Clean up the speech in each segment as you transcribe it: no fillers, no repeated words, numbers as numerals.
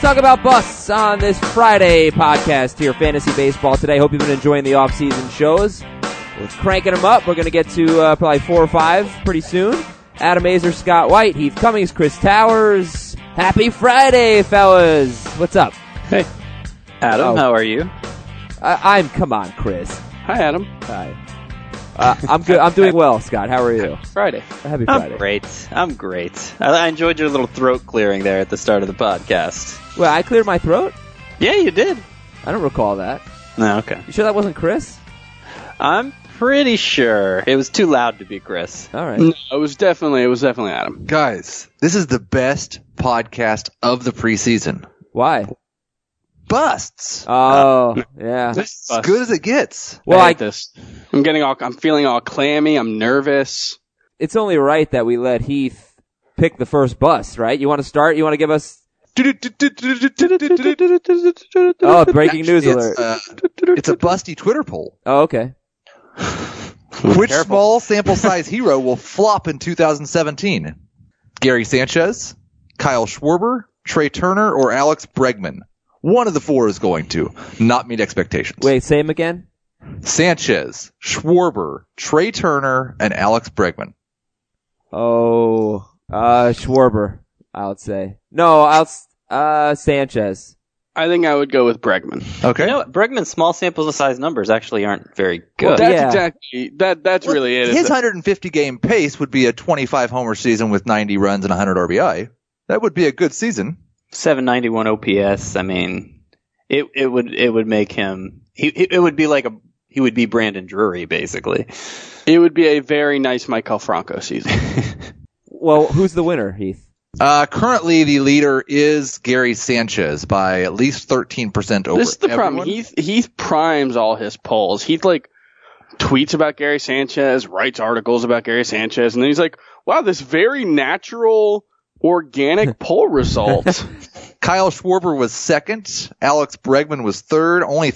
talk about busts on this Friday podcast here, Fantasy Baseball Today. Hope you've been enjoying the off-season shows. We're cranking them up. We're going to get to probably 4 or 5 pretty soon. Adam Azer, Scott White, Heath Cummings, Chris Towers. Happy Friday, fellas. What's up? Hey. Adam, how are you? Come on, Chris. Hi, Adam. Hi. I'm good. I'm doing well, Scott. How are you? Friday. Happy Friday. I'm great. I enjoyed your little throat clearing there at the start of the podcast. Well, I cleared my throat? Yeah, you did. I don't recall that. No, okay. You sure that wasn't Chris? I'm pretty sure it was too loud to be Chris. All right. No, it was definitely Adam. Guys, this is the best podcast of the preseason. Why? Busts. Oh, yeah. This is as good as it gets. Well, I hate this. I'm feeling all clammy. I'm nervous. It's only right that we let Heath pick the first bust, right? You want to start? You want to give us... Oh, breaking news alert. It's a busty Twitter poll. Oh, okay. Which small sample size hero will flop in 2017? Gary Sanchez, Kyle Schwarber, Trey Turner, or Alex Bregman? One of the 4 is going to not meet expectations. Wait, say him again? Sanchez, Schwarber, Trey Turner, and Alex Bregman. Oh, Schwarber, I would say. No, Sanchez. I think I would go with Bregman. Okay. You know what? Bregman's small sample size numbers actually aren't very good. Well, that's Yeah. exactly that's really it. His 150 game pace would be a 25 homer season with 90 runs and 100 RBI. That would be a good season. 791 OPS. I mean, it would make him. It would be like he would be Brandon Drury basically. It would be a very nice Maikel Franco season. Well, who's the winner, Heath? Currently, the leader is Gary Sanchez by at least 13% over. This is the everyone. problem. Heath primes all his polls. Heath tweets about Gary Sanchez, writes articles about Gary Sanchez, and then he's like, "Wow, this very natural, organic poll result." Kyle Schwarber was second. Alex Bregman was third. Only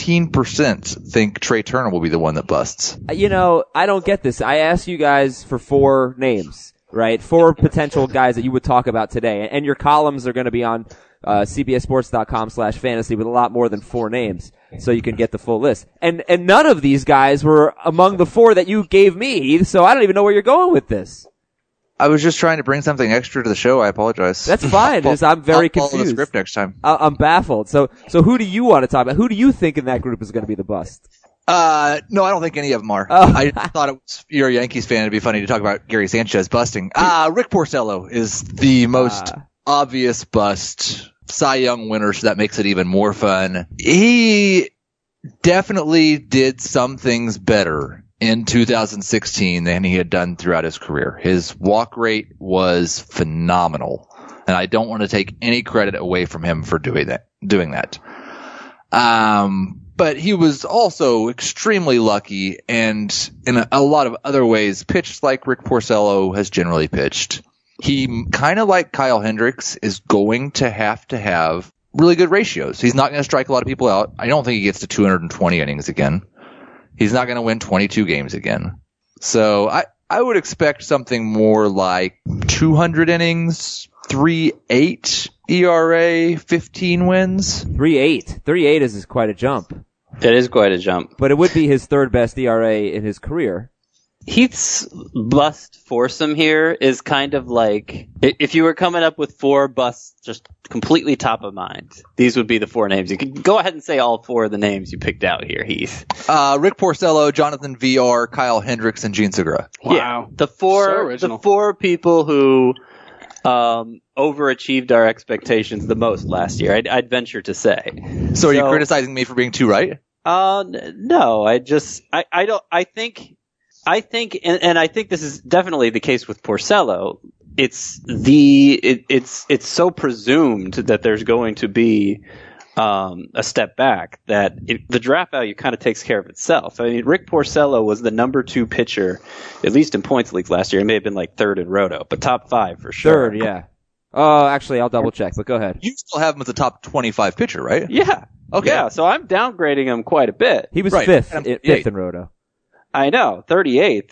13% think Trey Turner will be the one that busts. You know, I don't get this. I asked you guys for 4 names, right? 4 potential guys that you would talk about today. And your columns are going to be on cbssports.com/fantasy with a lot more than 4 names, so you can get the full list. And none of these guys were among the 4 that you gave me, so I don't even know where you're going with this. I was just trying to bring something extra to the show. I apologize. That's fine. I'm very I'll follow confused. the script next time. I'm baffled. So who do you want to talk about? Who do you think in that group is going to be the bust? No, I don't think any of them are. Oh. I thought you're a Yankees fan. It'd be funny to talk about Gary Sanchez busting. Rick Porcello is the most obvious bust. Cy Young winner, so that makes it even more fun. He definitely did some things better in 2016 than he had done throughout his career. His walk rate was phenomenal, and I don't want to take any credit away from him for doing that. But he was also extremely lucky, and in a lot of other ways pitched like Rick Porcello has generally pitched. He, kind of like Kyle Hendricks, is going to have really good ratios. He's not going to strike a lot of people out. I don't think he gets to 220 innings again. He's not going to win 22 games again. So I would expect something more like 200 innings, 3.8 ERA, 15 wins. 3.8. 3.8 is quite a jump. It is quite a jump. But it would be his 3rd best ERA in his career. Heath's bust foursome here is kind of like, if you were coming up with 4 busts just completely top of mind, these would be the 4 names. You could go ahead and say all 4 of the names you picked out here, Heath. Rick Porcello, Jonathan VR, Kyle Hendricks, and Gene Segura. Wow. Yeah, the So 4 people who overachieved our expectations the most last year, I'd venture to say. So are you criticizing me for being too right? No, I think, and I think this is definitely the case with Porcello. It's so presumed that there's going to be a step back that the draft value kind of takes care of itself. I mean, Rick Porcello was the number 2 pitcher, at least in points leagues last year. He may have been like 3rd in Roto, but top 5 for sure. 3rd, yeah. Oh, actually, I'll double check, but go ahead. You still have him as a top 25 pitcher, right? Yeah. Okay. Yeah, so I'm downgrading him quite a bit. He was Right. 5th in Roto. I know. 38th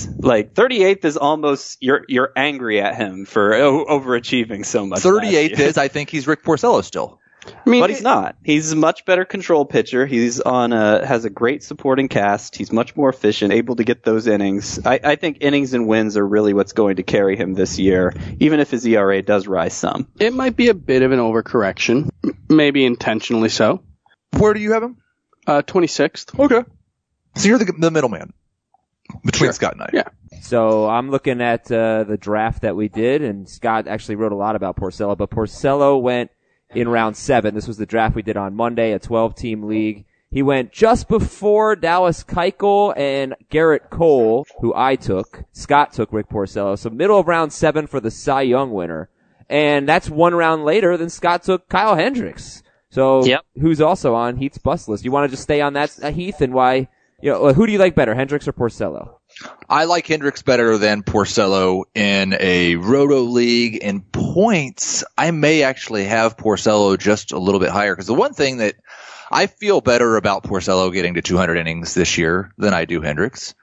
is almost you're angry at him for overachieving so much. 38th is, I think he's Rick Porcello still. I mean, but he's not. He's a much better control pitcher. He's has a great supporting cast. He's much more efficient, able to get those innings. I think innings and wins are really what's going to carry him this year, even if his ERA does rise some. It might be a bit of an overcorrection, maybe intentionally so. Where do you have him? 26th. Okay. So you're the middleman between Scott and I. Yeah. So I'm looking at the draft that we did, and Scott actually wrote a lot about Porcello, but Porcello went in round 7. This was the draft we did on Monday, a 12-team league. He went just before Dallas Keuchel and Garrett Cole, who I took. Scott took Rick Porcello. So middle of round 7 for the Cy Young winner. And that's one round later than Scott took Kyle Hendricks. So who's also on Heath's bust list. You want to just stay on that, Heath, and why? Who do you like better, Hendricks or Porcello? I like Hendricks better than Porcello in a roto league. In points, I may actually have Porcello just a little bit higher, because the one thing that I feel better about Porcello getting to 200 innings this year than I do Hendricks.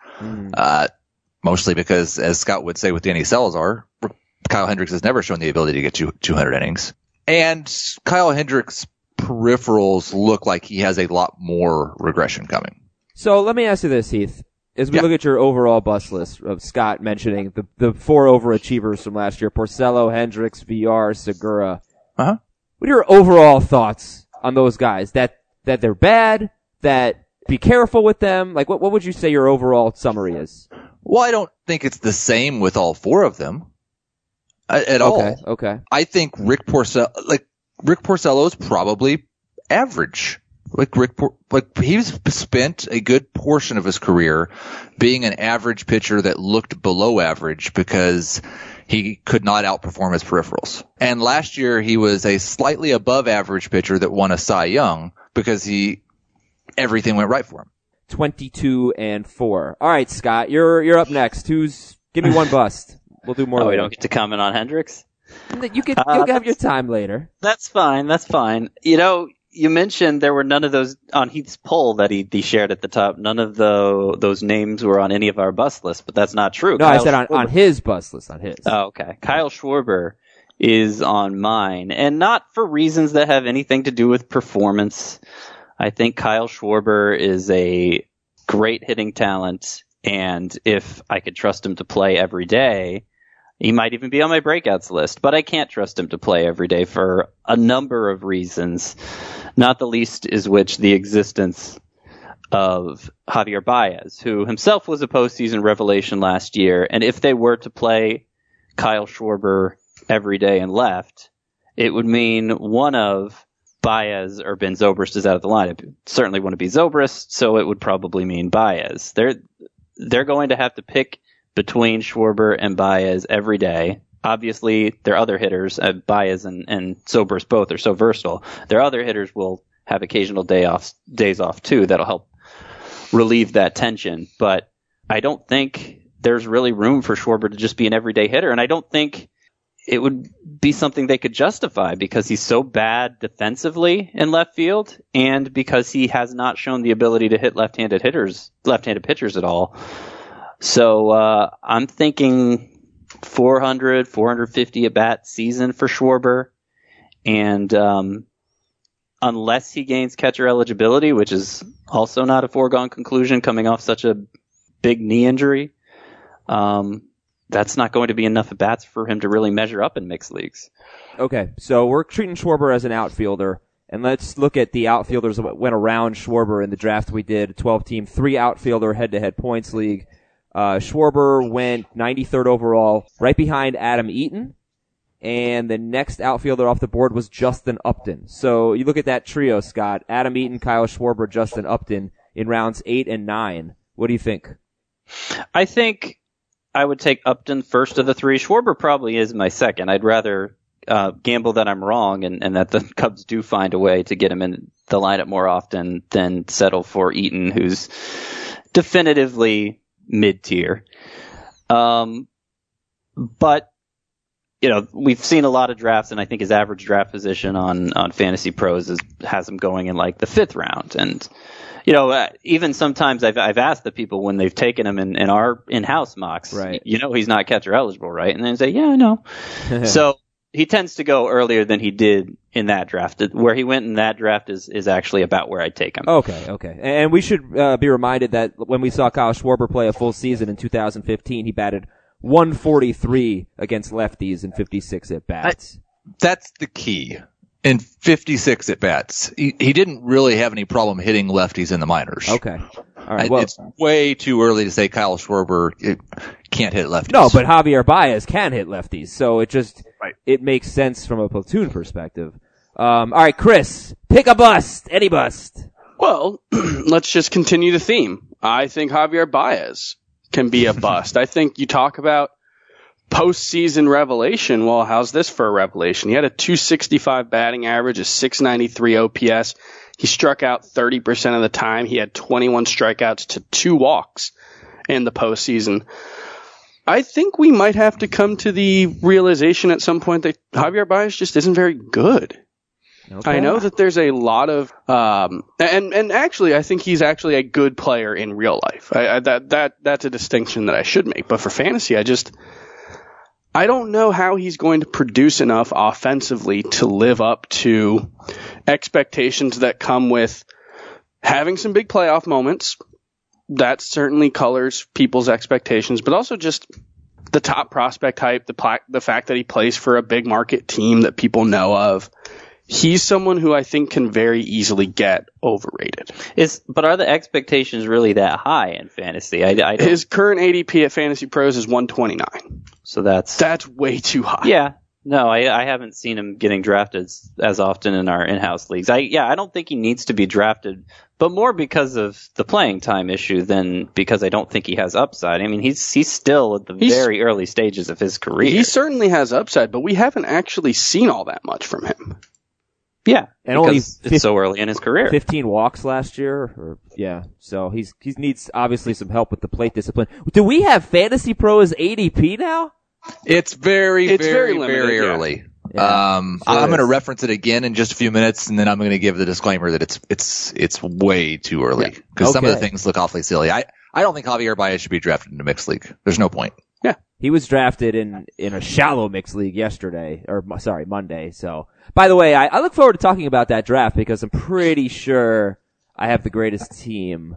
Mostly because, as Scott would say with Danny Salazar, Kyle Hendricks has never shown the ability to get to 200 innings. And Kyle Hendricks' peripherals look like he has a lot more regression coming. So let me ask you this, Heath. As we look at your overall bust list of Scott mentioning the 4 overachievers from last year, Porcello, Hendricks, VR, Segura. Uh-huh. What are your overall thoughts on those guys? That they're bad? That be careful with them? Like, what would you say your overall summary is? Well, I don't think it's the same with all 4 of them at all. Okay. I think Rick Porcello is probably average. He's spent a good portion of his career being an average pitcher that looked below average because he could not outperform his peripherals. And last year he was a slightly above average pitcher that won a Cy Young because everything went right for him. 22-4. All right, Scott, you're up next. Give me one bust. We'll do more later. We don't get to comment on Hendricks? You'll have your time later. That's fine. You mentioned there were none of those on Heath's poll that he shared at the top. None of those names were on any of our bust lists, but that's not true. No, I said on his bust list, on his. Oh, okay. Kyle Schwarber is on mine, and not for reasons that have anything to do with performance. I think Kyle Schwarber is a great hitting talent, and if I could trust him to play every day, he might even be on my breakouts list, but I can't trust him to play every day for a number of reasons, not the least is which the existence of Javier Baez, who himself was a postseason revelation last year. And if they were to play Kyle Schwarber every day and left, it would mean one of Baez or Ben Zobrist is out of the lineup. It certainly wouldn't be Zobrist, so it would probably mean Baez. They're going to have to pick between Schwarber and Baez every day. Obviously, their other hitters, Baez and Zobrist both are so versatile. Their other hitters will have occasional days off too. That'll help relieve that tension. But I don't think there's really room for Schwarber to just be an everyday hitter. And I don't think it would be something they could justify because he's so bad defensively in left field and because he has not shown the ability to hit left-handed pitchers at all. So I'm thinking 400, 450 at bat season for Schwarber. And unless he gains catcher eligibility, which is also not a foregone conclusion coming off such a big knee injury, that's not going to be enough at bats for him to really measure up in mixed leagues. Okay, so we're treating Schwarber as an outfielder. And let's look at the outfielders that went around Schwarber in the draft we did, 12-team, 3-outfielder head-to-head points league. Schwarber went 93rd overall, right behind Adam Eaton, and the next outfielder off the board was Justin Upton. So you look at that trio, Scott, Adam Eaton, Kyle Schwarber, Justin Upton in rounds 8 and 9. What do you think? I think I would take Upton first of the 3. Schwarber probably is my second. I'd rather gamble that I'm wrong and that the Cubs do find a way to get him in the lineup more often than settle for Eaton, who's definitively mid-tier. But we've seen a lot of drafts, and I think his average draft position on Fantasy Pros has him going in like the 5th round. And, even sometimes I've asked the people when they've taken him in our in-house mocks, right. He's not catcher eligible, right? And they say, yeah, I know. So he tends to go earlier than he did in that draft. Where he went in that draft is actually about where I'd take him. Okay. And we should be reminded that when we saw Kyle Schwarber play a full season in 2015, he batted .143 against lefties in 56 at-bats. That's the key. In 56 at-bats. He didn't really have any problem hitting lefties in the minors. Okay. All right. Well, it's way too early to say Kyle Schwarber can't hit lefties. No, but Javier Baez can hit lefties, so Right. it makes sense from a platoon perspective. All right, Chris, pick a bust. Any bust. Well, let's just continue the theme. I think Javier Baez can be a bust. I think you talk about postseason revelation. Well, how's this for a revelation? He had a .265 batting average, a .693 OPS. He struck out 30% of the time. He had 21 strikeouts to 2 walks in the postseason. I think we might have to come to the realization at some point that Javier Baez just isn't very good. Okay. I know that there's a lot of, and actually, I think he's actually a good player in real life. That's a distinction that I should make. But for fantasy, I don't know how he's going to produce enough offensively to live up to expectations that come with having some big playoff moments. That certainly colors people's expectations, but also just the top prospect hype, the fact that he plays for a big market team that people know of. He's someone who I think can very easily get overrated. But are the expectations really that high in fantasy? His current ADP at Fantasy Pros is 129. So that's way too high. Yeah. No, I haven't seen him getting drafted as often in our in-house leagues. I don't think he needs to be drafted, but more because of the playing time issue than because I don't think he has upside. I mean, he's still at the very early stages of his career. He certainly has upside, but we haven't actually seen all that much from him. Yeah, and only it's so early in his career. 15 walks last year, so he needs obviously some help with the plate discipline. Do we have Fantasy Pros ADP now? It's very limited, early. Yeah. I'm going to reference it again in just a few minutes, and then I'm going to give the disclaimer that it's way too early because some of the things look awfully silly. I don't think Javier Baez should be drafted in a mixed league. There's no point. Yeah, he was drafted in a shallow mixed league Monday. So, by the way, I look forward to talking about that draft because I'm pretty sure I have the greatest team.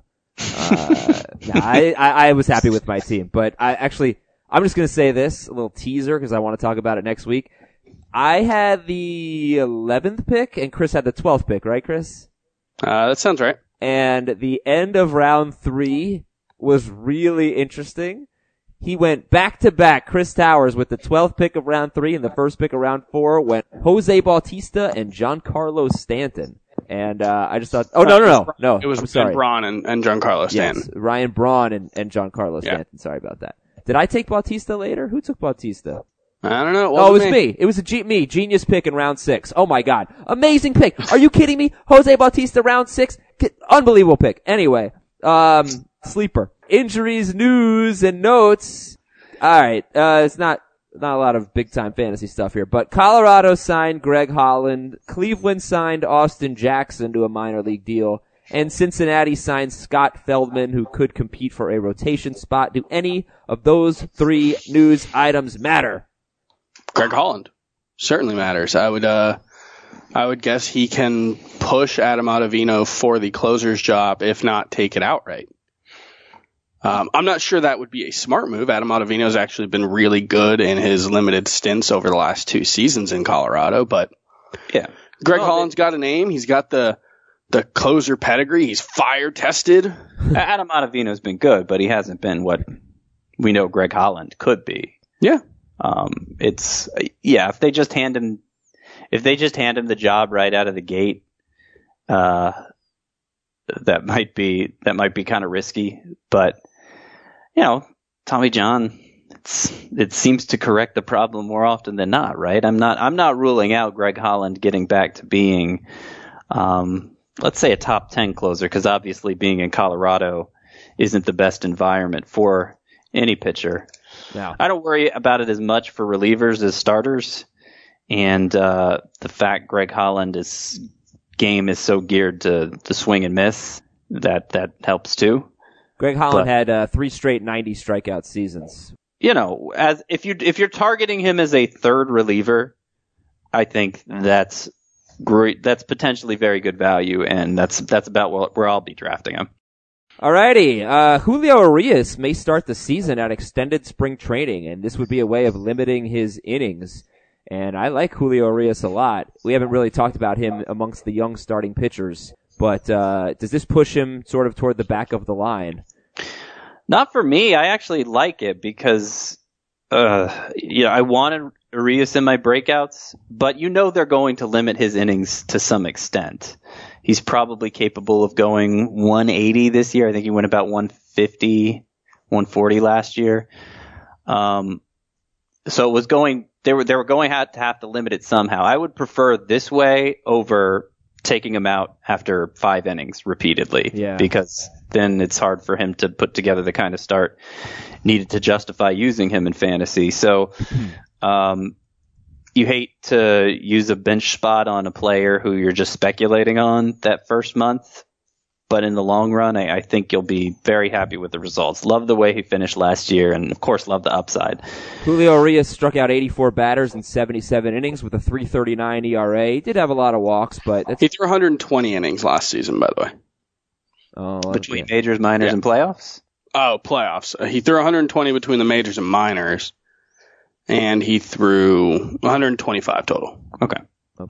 I was happy with my team, but I'm just going to say this, a little teaser, because I want to talk about it next week. I had the 11th pick, and Chris had the 12th pick, right, Chris? That sounds right. And the end of round 3 was really interesting. He went back-to-back, Chris Towers, with the 12th pick of round 3, and the first pick of round 4 went Jose Bautista and Giancarlo Stanton. And I just thought, no. It was Ryan Braun and Giancarlo Stanton. Yes, Ryan Braun and Giancarlo Stanton. Sorry about that. Did I take Bautista later? Who took Bautista? I don't know. It was me. It was me. Genius pick in round 6. Oh my God. Amazing pick. Are you kidding me? Jose Bautista round 6? Unbelievable pick. Anyway, sleeper. Injuries, news, and notes. Alright, it's not a lot of big time fantasy stuff here, but Colorado signed Greg Holland. Cleveland signed Austin Jackson to a minor league deal. And Cincinnati signed Scott Feldman, who could compete for a rotation spot. Do any of those 3 news items matter? Greg Holland certainly matters. I would guess he can push Adam Ottavino for the closer's job, if not take it outright. I'm not sure that would be a smart move. Adam Ottavino has actually been really good in his limited stints over the last 2 seasons in Colorado, but yeah, Greg Holland's got a name. He's got the closer pedigree. He's fire tested. Adam Ottavino's been good, but he hasn't been what we know Greg Holland could be. Yeah. If they just hand him the job right out of the gate, that might be kind of risky, but Tommy John, it seems to correct the problem more often than not, right? I'm not ruling out Greg Holland getting back to being, let's say a top 10 closer, because obviously being in Colorado isn't the best environment for any pitcher. No. I don't worry about it as much for relievers as starters. And the fact Greg Holland's game is so geared to swing and miss, that helps too. Greg Holland had 3 straight 90 strikeout seasons. As if you're targeting him as a third reliever, I think that's great. That's potentially very good value, and that's about where I'll be drafting him. Alrighty, Julio Urias may start the season at extended spring training, and this would be a way of limiting his innings. And I like Julio Urias a lot. We haven't really talked about him amongst the young starting pitchers, but does this push him sort of toward the back of the line? Not for me. I actually like it because, I wanted Urias in my breakouts, but they're going to limit his innings to some extent. He's probably capable of going 180 this year. I think he went about 150, 140 last year. So it was going. They were going to have to limit it somehow. I would prefer this way over taking him out after 5 innings repeatedly. Yeah. Because then it's hard for him to put together the kind of start needed to justify using him in fantasy. So, you hate to use a bench spot on a player who you're just speculating on that first month. But in the long run, I think you'll be very happy with the results. Love the way he finished last year, and of course, love the upside. Julio Urias struck out 84 batters in 77 innings with a 3.39 ERA. He did have a lot of walks, but he threw 120 innings last season, by the way. Oh, between majors, minors, and playoffs? Oh, playoffs. He threw 120 between the majors and minors, and he threw 125 total. Okay.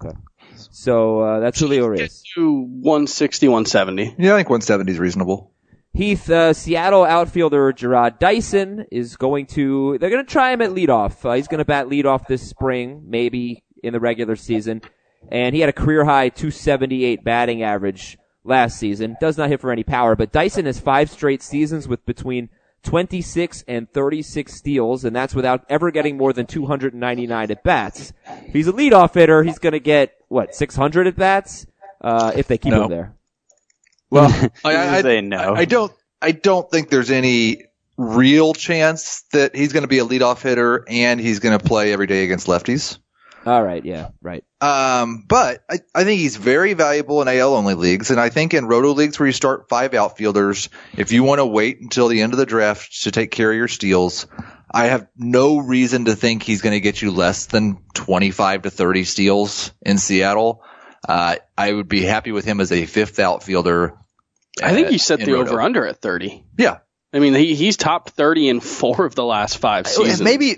So that's Julio Urias. To 160, 170. Yeah, I think 170 is reasonable. Heath, Seattle outfielder Jarrod Dyson they're going to try him at leadoff. He's going to bat leadoff this spring, maybe in the regular season. And he had a career high 278 batting average last season. Does not hit for any power, but Dyson has 5 straight seasons with between 26 and 36 steals, and that's without ever getting more than 299 at-bats. If he's a leadoff hitter, he's going to get, 600 at-bats? If they keep him there. Well, I don't think there's any real chance that he's going to be a leadoff hitter and he's going to play every day against lefties. All right, yeah, right. But I think he's very valuable in AL-only leagues, and I think in roto leagues where you start 5 outfielders, if you want to wait until the end of the draft to take care of your steals, I have no reason to think he's going to get you less than 25 to 30 steals in Seattle. I would be happy with him as a 5th outfielder. I think you set the over-under at 30. Yeah. I mean, he's top 30 in 4 of the last 5 seasons. And maybe,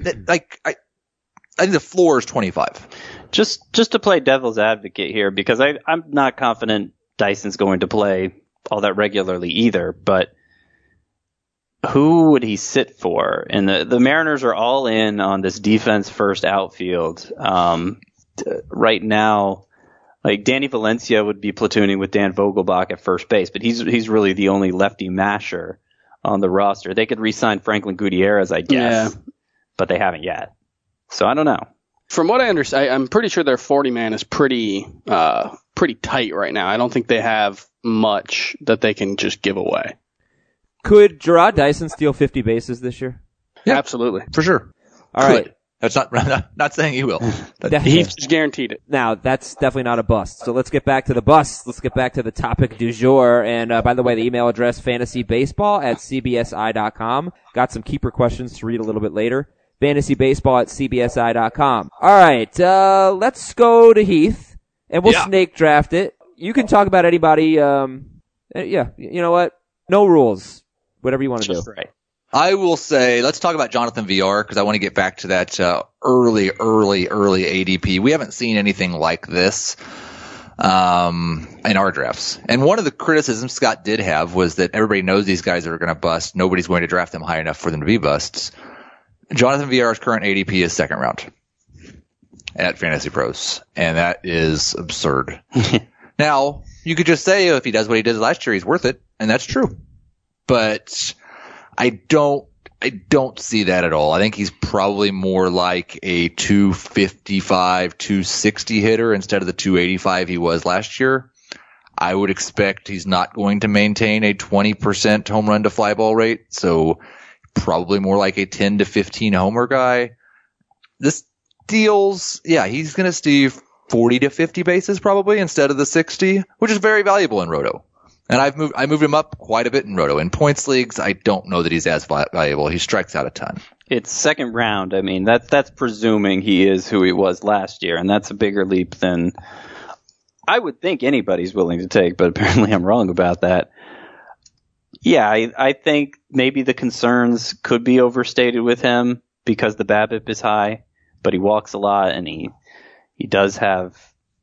I think the floor is 25. Just to play devil's advocate here, because I'm not confident Dyson's going to play all that regularly either, but who would he sit for? And the Mariners are all in on this defense first outfield. Right now, like Danny Valencia would be platooning with Dan Vogelbach at first base, but he's really the only lefty masher on the roster. They could re-sign Franklin Gutierrez, I guess, but they haven't yet. So I don't know. From what I understand, I'm pretty sure their 40-man is pretty tight right now. I don't think they have much that they can just give away. Could Jarrod Dyson steal 50 bases this year? Yeah, absolutely. For sure. All right. That's not saying he will. He's guaranteed it. Now, that's definitely not a bust. So let's get back to the bust. Let's get back to the topic du jour. And by the way, the email address, fantasybaseball@cbsi.com. Got some keeper questions to read a little bit later. fantasybaseball@cbsi.com. All right, let's go to Heath, and we'll snake draft it. You can talk about anybody. You know what? No rules. Whatever you want to do. Right. I will say, let's talk about Jonathan VR because I want to get back to that early ADP. We haven't seen anything like this in our drafts. And one of the criticisms Scott did have was that everybody knows these guys are going to bust. Nobody's going to draft them high enough for them to be busts. Jonathan VR's current ADP is 2nd round at Fantasy Pros, and that is absurd. Now, you could just say if he does what he did last year, he's worth it, and that's true. But I don't see that at all. I think he's probably more like a 255, 260 hitter instead of the 285 he was last year. I would expect he's not going to maintain a 20% home run to fly ball rate, so probably more like a 10 to 15 homer guy. This deals, he's going to steal 40 to 50 bases probably instead of the 60, which is very valuable in Roto. And I moved him up quite a bit in Roto. In points leagues, I don't know that he's as valuable. He strikes out a ton. It's second round. I mean, that's presuming he is who he was last year, and that's a bigger leap than I would think anybody's willing to take, but apparently I'm wrong about that. Yeah, I think maybe the concerns could be overstated with him because the BABIP is high, but he walks a lot, and he does have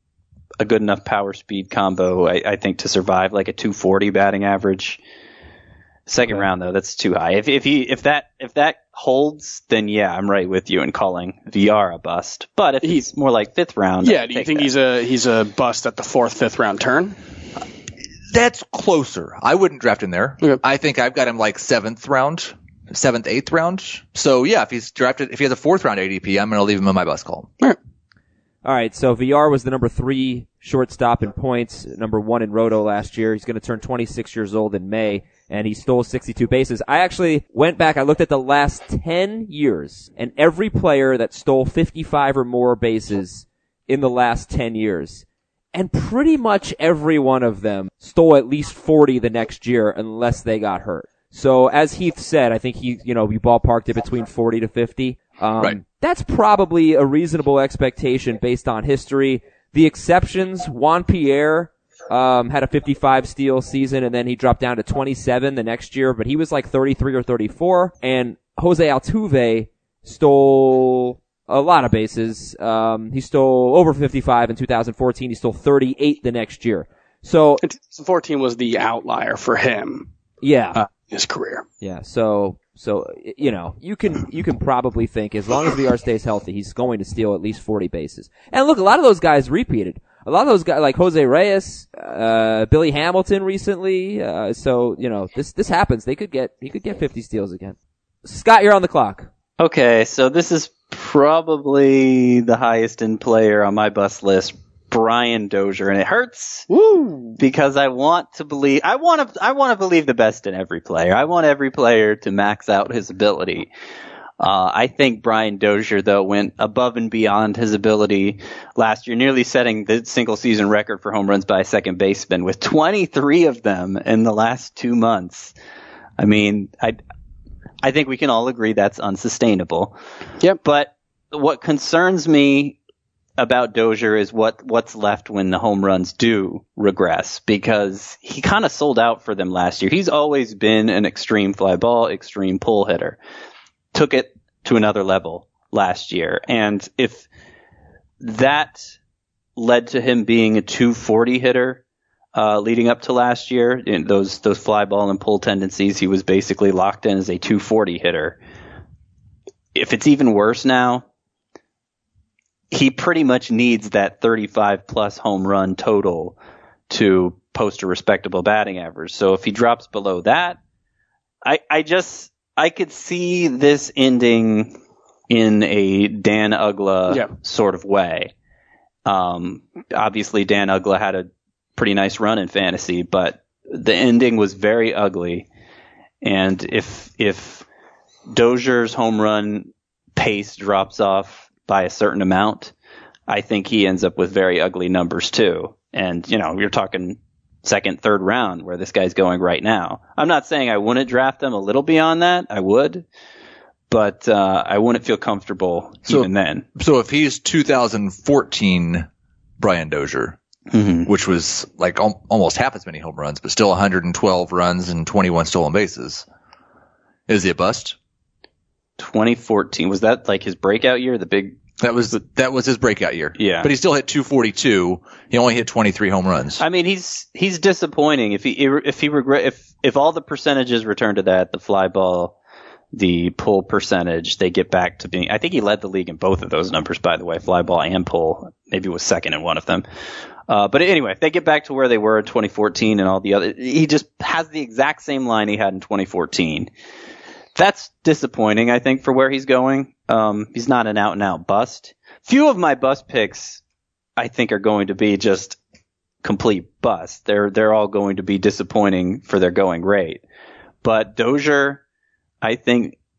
a good enough power speed combo, I think, to survive like a 240 batting average. Second round though, that's too high. If that holds, then yeah, I'm right with you in calling VR a bust. But if he's more like fifth round, do you think he's a bust at the 4th, 5th round turn? That's closer. I wouldn't draft him there. Okay. I think I've got him like 7th, 8th round. So yeah, if he has a 4th round ADP, I'm going to leave him in my bust column. All right, so VR was the number 3 shortstop in points, number 1 in Roto last year. He's going to turn 26 years old in May, and he stole 62 bases. I actually went back, I looked at the last 10 years, and every player that stole 55 or more bases in the last 10 years, and pretty much every one of them stole at least 40 the next year unless they got hurt. So as Heath said, I think we ballparked it between 40 to 50. Right. That's probably a reasonable expectation based on history. The exceptions, Juan Pierre had a 55 steal season, and then he dropped down to 27 the next year, but he was like 33 or 34. And Jose Altuve stole a lot of bases. He stole over 55 in 2014. He stole 38 the next year. So 2014 was the outlier for him. Yeah. His career. Yeah. So you can probably think as long as VR stays healthy, he's going to steal at least 40 bases. And look, a lot of those guys repeated. A lot of those guys, like Jose Reyes, Billy Hamilton recently. This happens. He could get 50 steals again. Scott, you're on the clock. Okay, so this is probably the highest end player on my bust list, Brian Dozier, and it hurts. Woo! Because I want to believe the best in every player. I want every player to max out his ability. I think Brian Dozier, though, went above and beyond his ability last year, nearly setting the single season record for home runs by a second baseman with 23 of them in the last 2 months. I mean, I think we can all agree that's unsustainable. Yep. But what concerns me about Dozier is what's left when the home runs do regress, because he kind of sold out for them last year. He's always been an extreme fly ball, extreme pull hitter. Took it to another level last year. And if that led to him being a 240 hitter leading up to last year, in those fly ball and pull tendencies, he was basically locked in as a 240 hitter. If it's even worse now, he pretty much needs that 35 plus home run total to post a respectable batting average. So if he drops below that, I could see this ending in a Dan Uggla sort of way. Obviously Dan Uggla had a pretty nice run in fantasy, but the ending was very ugly. And if Dozier's home run pace drops off by a certain amount, I think he ends up with very ugly numbers too. And, you're talking second, third round where this guy's going right now. I'm not saying I wouldn't draft him a little beyond that. I would, but I wouldn't feel comfortable even then. So if he's 2014 Brian Dozier, which was like almost half as many home runs, but still 112 runs and 21 stolen bases, is he a bust? 2014, was that like his breakout year? That was his breakout year. Yeah. But he still hit 242. He only hit 23 home runs. I mean, he's disappointing. If all the percentages return to that, the fly ball, the pull percentage, they get back to being, I think he led the league in both of those numbers, by the way, fly ball and pull. Maybe was second in one of them. But anyway, if they get back to where they were in 2014 and all the other, he just has the exact same line he had in 2014. That's disappointing, I think, for where he's going. He's not an out-and-out bust. Few of my bust picks, I think, are going to be just complete bust. They're all going to be disappointing for their going rate. But Dozier, I think,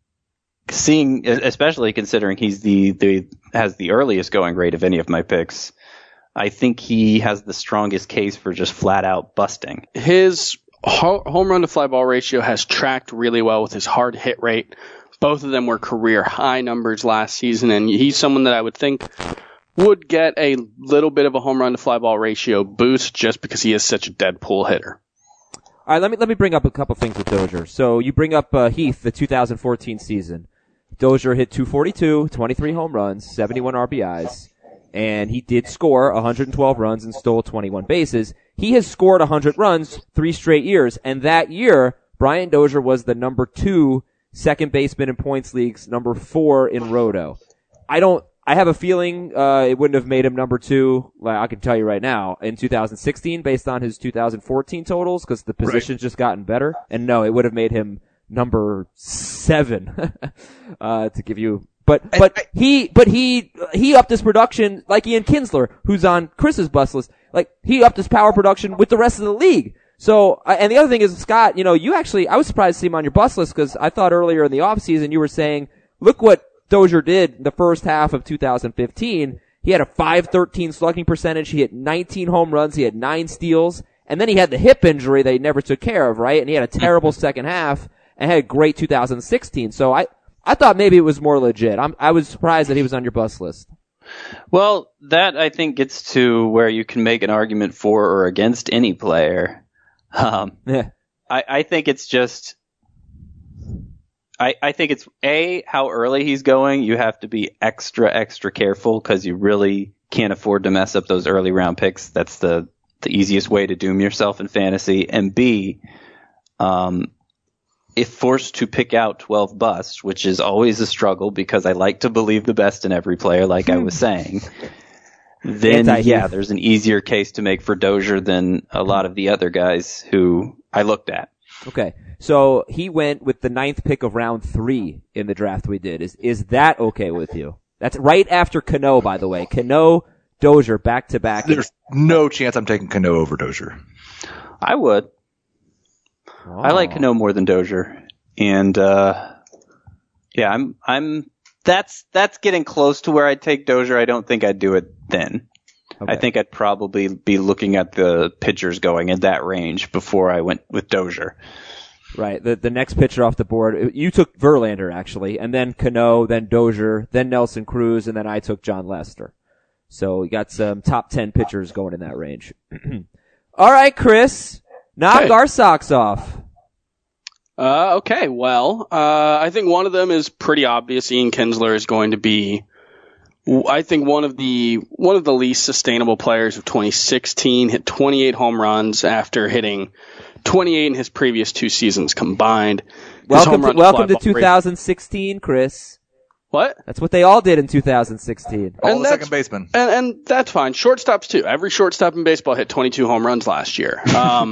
especially considering he's has the earliest going rate of any of my picks, I think he has the strongest case for just flat out busting. His home run to fly ball ratio has tracked really well with his hard hit rate. Both of them were career high numbers last season, and he's someone that I would think would get a little bit of a home run to fly ball ratio boost just because he is such a dead pull hitter. All right, let me bring up a couple things with Dozier. So you bring up Heath, the 2014 season. Dozier hit 242, 23 home runs, 71 RBIs. And he did score 112 runs and stole 21 bases. He has scored 100 runs 3 straight years, and that year, Brian Dozier was the number 2 second baseman in points leagues, number 4 in Roto. I have a feeling it wouldn't have made him number 2, I can tell you right now, in 2016 based on his 2014 totals, because the position's just gotten better. And no, it would have made him number 7 to give you. But he upped his production like Ian Kinsler, who's on Chris's bus list. Like, he upped his power production with the rest of the league. So, and the other thing is, Scott, I was surprised to see him on your bus list because I thought earlier in the offseason you were saying, look what Dozier did in the first half of 2015. He had a .513 slugging percentage. He hit 19 home runs. He had 9 steals. And then he had the hip injury that he never took care of, right? And he had a terrible second half and had a great 2016. So I thought maybe it was more legit. I was surprised that he was on your bus list. Well, that I think gets to where you can make an argument for or against any player. Yeah. I think it's just, I think it's how early he's going. You have to be extra careful because you really can't afford to mess up those early round picks. That's the easiest way to doom yourself in fantasy. And B, if forced to pick out 12 busts, which is always a struggle because I like to believe the best in every player, like I was saying, then there's an easier case to make for Dozier than a lot of the other guys who I looked at. Okay. So he went with the 9th pick of round 3 in the draft we did. Is that okay with you? That's right after Cano, by the way. Cano, Dozier, back to back. There's no chance I'm taking Cano over Dozier. I would. Oh. I like Cano more than Dozier, and that's getting close to where I'd take Dozier. I don't think I'd do it then. Okay. I think I'd probably be looking at the pitchers going in that range before I went with Dozier. Right. The next pitcher off the board, you took Verlander actually, and then Cano, then Dozier, then Nelson Cruz, and then I took John Lester. So we got some top 10 pitchers going in that range. All right, Chris. Knock our socks off. Okay, well, I think one of them is pretty obvious. Ian Kinsler is going to be, I think, one of the least sustainable players of 2016. Hit 28 home runs after hitting 28 in his previous 2 seasons combined. Welcome to 2016, Chris. What? That's what they all did in 2016. All the second baseman. And that's fine. Shortstops too. Every shortstop in baseball hit 22 home runs last year.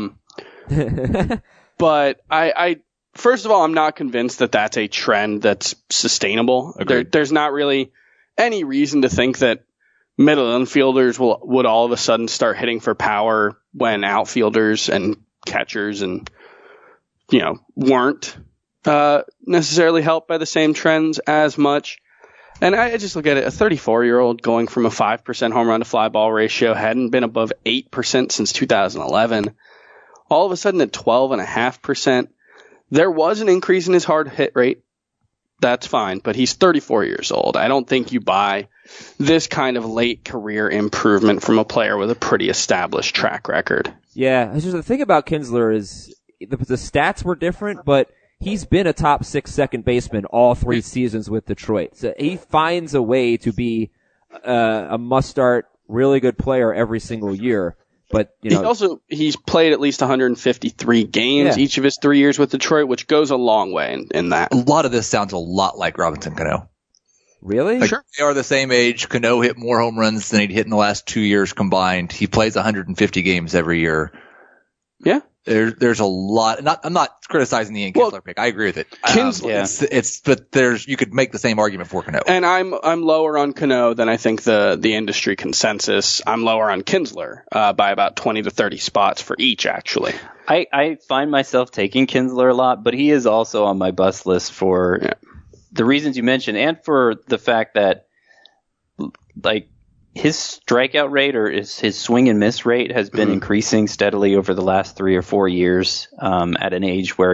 But I first of all, I'm not convinced that that's a trend that's sustainable. There's not really any reason to think that middle infielders would all of a sudden start hitting for power when outfielders and catchers and, weren't necessarily helped by the same trends as much. And I just look at it, a 34-year-old going from a 5% home run to fly ball ratio, hadn't been above 8% since 2011. All of a sudden at 12.5%, there was an increase in his hard hit rate. That's fine, but he's 34 years old. I don't think you buy this kind of late career improvement from a player with a pretty established track record. Yeah, the thing about Kinsler is the stats were different, but he's been a top 6 second baseman all 3 seasons with Detroit. So he finds a way to be a must-start, really good player every single year. But he's played at least 153 games each of his 3 years with Detroit, which goes a long way in that. A lot of this sounds a lot like Robinson Cano. Really? Sure. They are the same age. Cano hit more home runs than he'd hit in the last 2 years combined. He plays 150 games every year. Yeah. There's a lot. I'm not criticizing the Ian Kinsler pick. I agree with it. But you could make the same argument for Cano. And I'm lower on Cano than I think the industry consensus. I'm lower on Kinsler by about 20 to 30 spots for each, actually. I find myself taking Kinsler a lot, but he is also on my bust list for the reasons you mentioned, and for the fact that like his strikeout rate or his swing and miss rate has been increasing steadily over the last 3 or 4 years, at an age where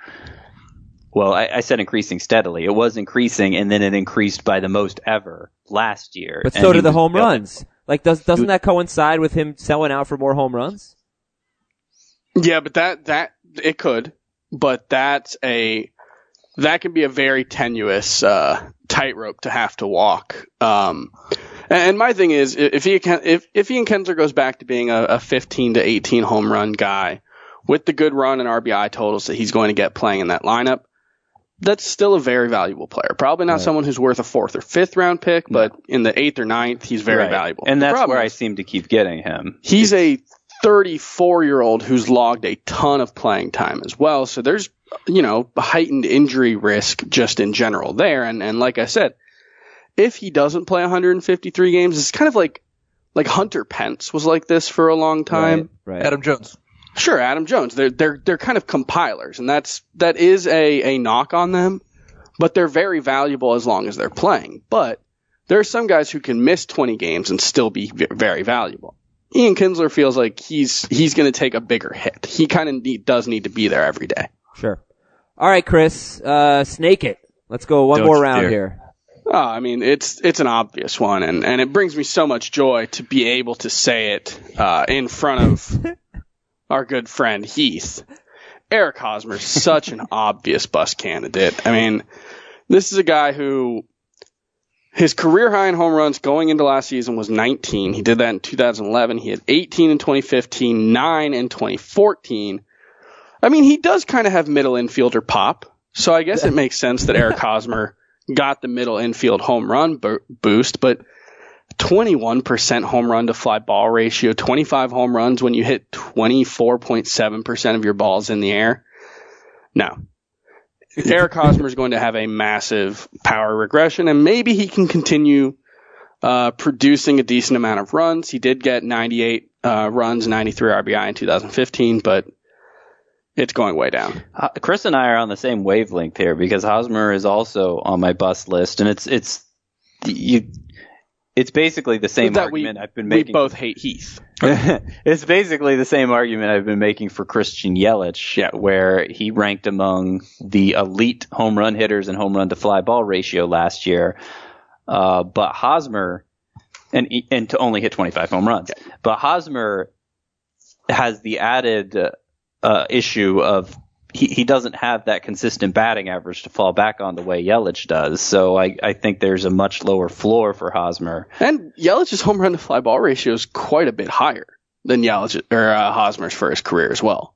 I said increasing steadily. It was increasing, and then it increased by the most ever last year. But so did the home runs. Like, doesn't that coincide with him selling out for more home runs? Yeah, but that it could, but that can be a very tenuous tightrope to have to walk. And my thing is, if Ian Kinsler goes back to being a 15 to 18 home run guy with the good run and RBI totals that he's going to get playing in that lineup, that's still a very valuable player. Probably not someone who's worth a 4th or 5th round pick, but in the 8th or 9th, he's very valuable. And that's where I seem to keep getting him. He's a 34-year-old who's logged a ton of playing time as well. So there's, heightened injury risk just in general there. And like I said, if he doesn't play 153 games, it's kind of like Hunter Pence was like this for a long time. Right. Adam Jones. Sure, Adam Jones. They're kind of compilers, and that is a knock on them, but they're very valuable as long as they're playing. But there are some guys who can miss 20 games and still be very valuable. Ian Kinsler feels like he's going to take a bigger hit. He kind of does need to be there every day. Sure. All right, Chris, snake it. Let's go one more round here. Oh, I mean, it's an obvious one, and it brings me so much joy to be able to say it in front of our good friend Heath. Eric Hosmer is such an obvious bust candidate. I mean, this is a guy who his career high in home runs going into last season was 19. He did that in 2011. He had 18 in 2015, 9 in 2014. I mean, he does kind of have middle infielder pop, so I guess it makes sense that Eric Hosmer got the middle infield home run boost, but 21% home run to fly ball ratio, 25 home runs when you hit 24.7% of your balls in the air. No. Eric Hosmer is going to have a massive power regression, and maybe he can continue producing a decent amount of runs. He did get 98 runs, 93 RBI in 2015, but it's going way down. Chris and I are on the same wavelength here because Hosmer is also on my bust list, and it's basically the same argument I've been making. We both hate Heath. It's basically the same argument I've been making for Christian Yelich, where he ranked among the elite home run hitters and home run to fly ball ratio last year. But Hosmer, and to only hit 25 home runs. Yeah. But Hosmer has the added issue of he doesn't have that consistent batting average to fall back on the way Yelich does. So I think there's a much lower floor for Hosmer. And Yelich's home run to fly ball ratio is quite a bit higher than Hosmer's for his career as well.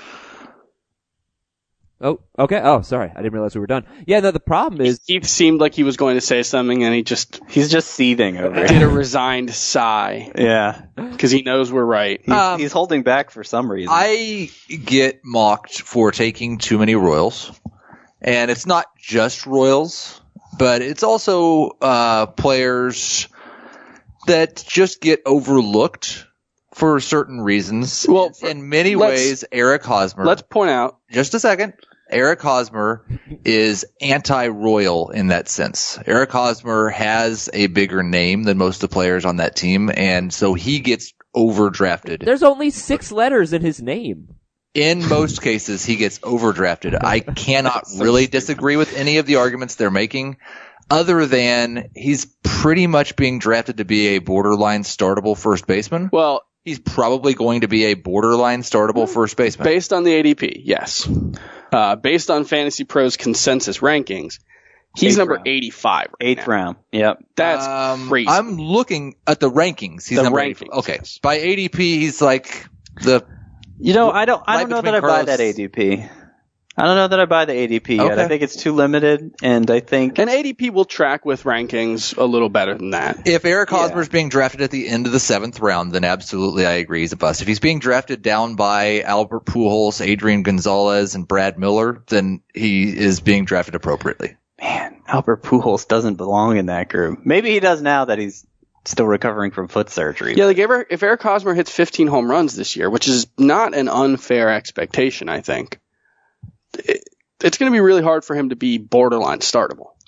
Oh, okay. Oh, sorry. I didn't realize we were done. Yeah, no, the problem is he seemed like he was going to say something, and he's just seething over it. Did a resigned sigh. Yeah. Because he knows we're right. He's holding back for some reason. I get mocked for taking too many Royals, and it's not just Royals, but it's also players that just get overlooked for certain reasons. Well, in many ways, Eric Hosmer. Let's point out. Just a second. Eric Hosmer is anti-Royal in that sense. Eric Hosmer has a bigger name than most of the players on that team, and so he gets overdrafted. There's only 6 letters in his name. In most cases, he gets overdrafted. I cannot really disagree with any of the arguments they're making, other than he's pretty much being drafted to be a borderline startable first baseman. Well, he's probably going to be a borderline startable first baseman. Based on the ADP, yes. Based on Fantasy Pros consensus rankings, he's number 85 right 8th now. round. Yep. That's crazy. I'm looking at the rankings. He's number 85. Okay. Yes. By ADP, he's like the... I don't know that I buy that ADP. I don't know that I buy the ADP yet. I think it's too limited, and I think... And ADP will track with rankings a little better than that. If Eric Hosmer's being drafted at the end of the 7th round, then absolutely I agree he's a bust. If he's being drafted down by Albert Pujols, Adrian Gonzalez, and Brad Miller, then he is being drafted appropriately. Man, Albert Pujols doesn't belong in that group. Maybe he does now that he's still recovering from foot surgery. Yeah, like if Eric Hosmer hits 15 home runs this year, which is not an unfair expectation, I think, it's going to be really hard for him to be borderline startable.